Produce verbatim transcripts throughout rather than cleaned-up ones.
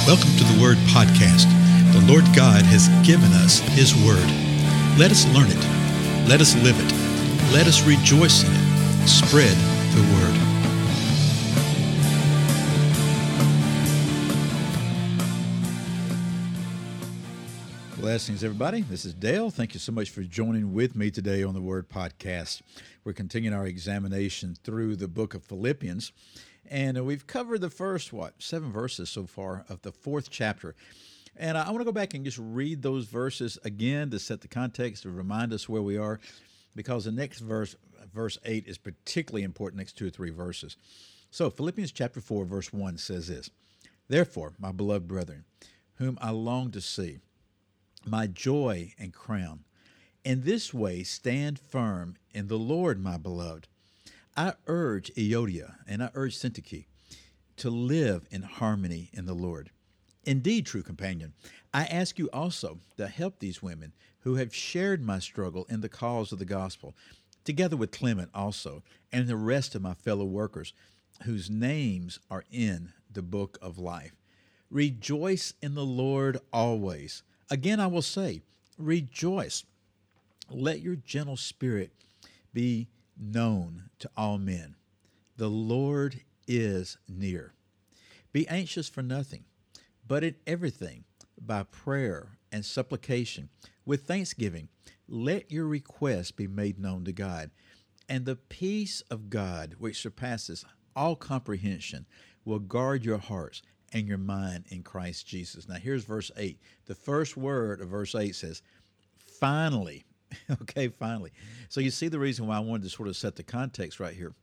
Welcome to the Word Podcast. The Lord God has given us His Word. Let us learn it. Let us live it. Let us rejoice in it. Spread the Word. Blessings, everybody. This is Dale. Thank you so much for joining with me today on the Word Podcast. We're continuing our examination through the book of Philippians. And we've covered the first, what, seven verses so far of the fourth chapter. And I want to go back and just read those verses again to set the context, to remind us where we are, because the next verse, verse eight, is particularly important, next two or three verses. So Philippians chapter four, verse one says this, "Therefore, my beloved brethren, whom I long to see, my joy and crown, in this way stand firm in the Lord, my beloved. I urge Euodia and I urge Syntyche to live in harmony in the Lord. Indeed, true companion, I ask you also to help these women who have shared my struggle in the cause of the gospel, together with Clement also, and the rest of my fellow workers, whose names are in the book of life. Rejoice in the Lord always. Again, I will say, rejoice. Let your gentle spirit be known to all men. The Lord is near. Be anxious for nothing, but in everything, by prayer and supplication, with thanksgiving, let your requests be made known to God. And the peace of God, which surpasses all comprehension, will guard your hearts and your mind in Christ Jesus." Now here's verse eight. The first word of verse eight says, finally. Okay, finally. So you see the reason why I wanted to sort of set the context right here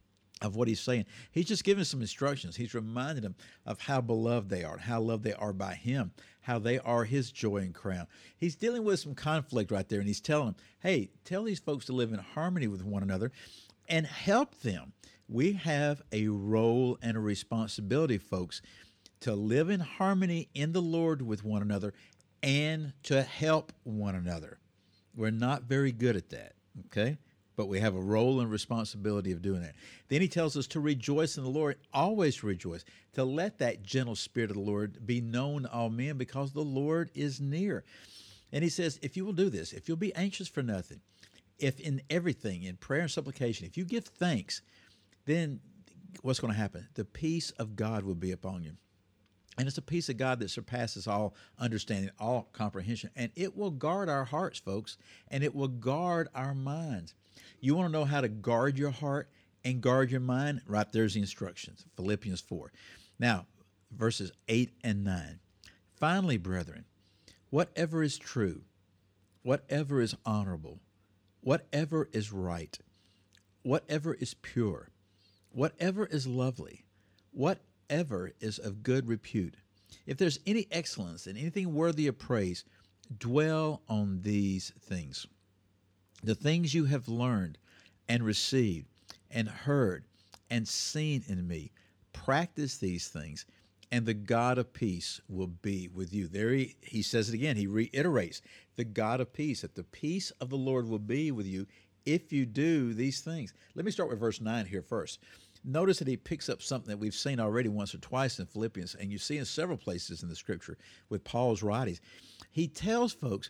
of what he's saying. He's just giving some instructions. He's reminding them of how beloved they are, how loved they are by him, how they are his joy and crown. He's dealing with some conflict right there, and he's telling them, hey, tell these folks to live in harmony with one another and help them. We have a role and a responsibility, folks, to live in harmony in the Lord with one another and to help one another. We're not very good at that, okay? But we have a role and responsibility of doing that. Then he tells us to rejoice in the Lord, always rejoice, to let that gentle spirit of the Lord be known to all men, because the Lord is near. And he says, if you will do this, if you'll be anxious for nothing, if in everything, in prayer and supplication, if you give thanks, then what's going to happen? The peace of God will be upon you. And it's a peace of God that surpasses all understanding, all comprehension. And it will guard our hearts, folks, and it will guard our minds. You want to know how to guard your heart and guard your mind? Right there's the instructions, Philippians four. Now, verses eight and nine. "Finally, brethren, whatever is true, whatever is honorable, whatever is right, whatever is pure, whatever is lovely, whatever ever is of good repute. If there's any excellence and anything worthy of praise, dwell on these things. The things you have learned and received and heard and seen in me, practice these things, and the God of peace will be with you." There he, he says it again. He reiterates, the God of peace, that the peace of the Lord will be with you if you do these things. Let me start with verse nine here first. Notice that he picks up something that we've seen already once or twice in Philippians, and you see in several places in the Scripture with Paul's writings. He tells folks,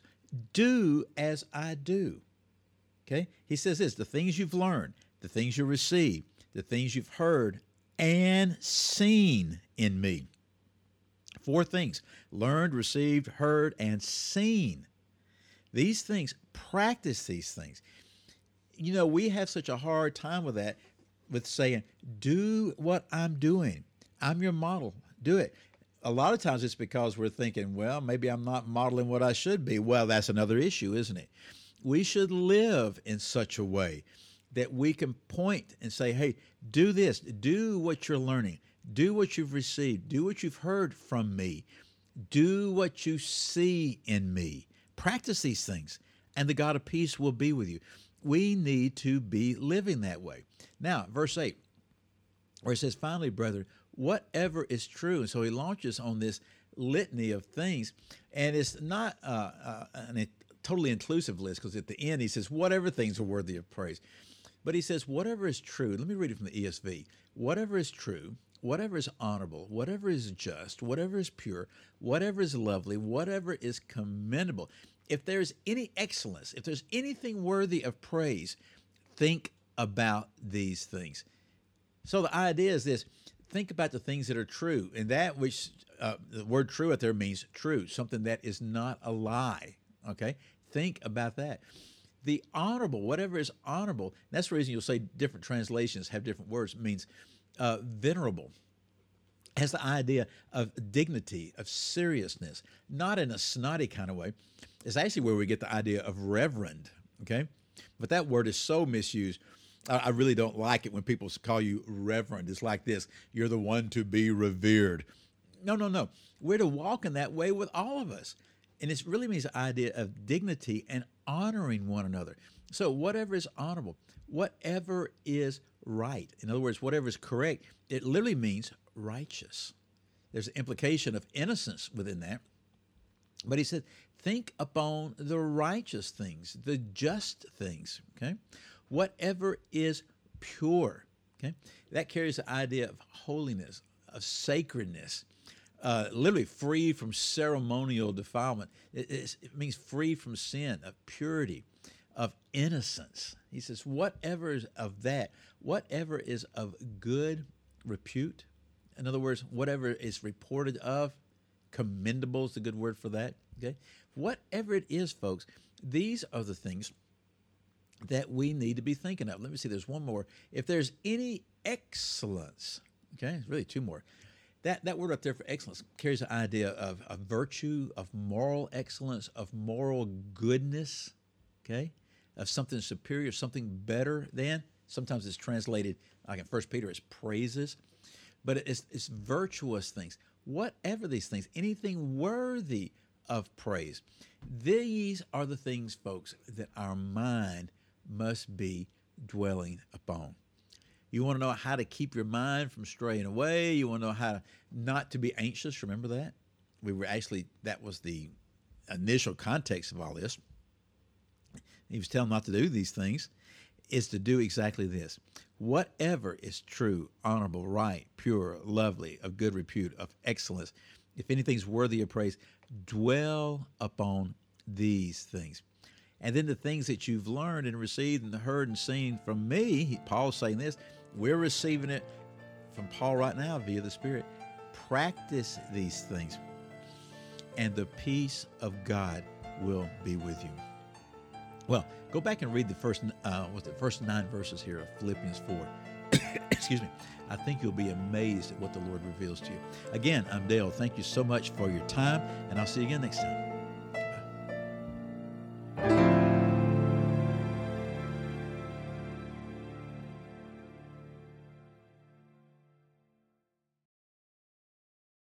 do as I do. Okay? He says this, the things you've learned, the things you received, the things you've heard and seen in me. Four things: learned, received, heard, and seen. These things, practice these things. You know, we have such a hard time with that, with saying, do what I'm doing. I'm your model. Do it. A lot of times it's because we're thinking, well, maybe I'm not modeling what I should be. Well, that's another issue, isn't it? We should live in such a way that we can point and say, hey, do this. Do what you're learning. Do what you've received. Do what you've heard from me. Do what you see in me. Practice these things, and the God of peace will be with you. We need to be living that way. Now, verse eight, where it says, "Finally, brethren, whatever is true." And so he launches on this litany of things, and it's not uh, uh, a totally inclusive list, because at the end he says, whatever things are worthy of praise. But he says, whatever is true. Let me read it from the E S V. Whatever is true, whatever is honorable, whatever is just, whatever is pure, whatever is lovely, whatever is commendable, if there's any excellence, if there's anything worthy of praise, think about these things. So the idea is this: think about the things that are true, and that which uh, the word true out there means true, something that is not a lie. Okay, think about that. The honorable, whatever is honorable, that's the reason you'll say different translations have different words. It means uh, venerable. Has the idea of dignity, of seriousness, not in a snotty kind of way. It's actually where we get the idea of reverend, okay? But that word is so misused. I, I really don't like it when people call you reverend. It's like this: you're the one to be revered. No, no, no. We're to walk in that way with all of us. And it really means the idea of dignity and honoring one another. So whatever is honorable, whatever is right, in other words, whatever is correct, it literally means righteous. There's an implication of innocence within that. But he said, think upon the righteous things, the just things, okay? Whatever is pure, okay? That carries the idea of holiness, of sacredness, Uh, literally free from ceremonial defilement. It, it means free from sin, of purity, of innocence. He says, whatever is of that, whatever is of good repute, in other words, whatever is reported of, commendable is the good word for that, okay? Whatever it is, folks, these are the things that we need to be thinking of. Let me see, there's one more. If there's any excellence, okay, it's really two more. That, that word up there for excellence carries the idea of, of virtue, of moral excellence, of moral goodness, okay, of something superior, something better than. Sometimes it's translated, like in First Peter, as praises, but it's, it's virtuous things. Whatever these things, anything worthy of praise, these are the things, folks, that our mind must be dwelling upon. You want to know how to keep your mind from straying away. You want to know how not to be anxious. Remember that? We were actually, that was the initial context of all this. He was telling them not to do these things, is to do exactly this. Whatever is true, honorable, right, pure, lovely, of good repute, of excellence, if anything's worthy of praise, dwell upon these things. And then the things that you've learned and received and heard and seen from me, Paul's saying this, we're receiving it from Paul right now via the Spirit. Practice these things, and the peace of God will be with you. Well, go back and read the first, uh, what's the first nine verses here of Philippians four. Excuse me. I think you'll be amazed at what the Lord reveals to you. Again, I'm Dale. Thank you so much for your time, and I'll see you again next time.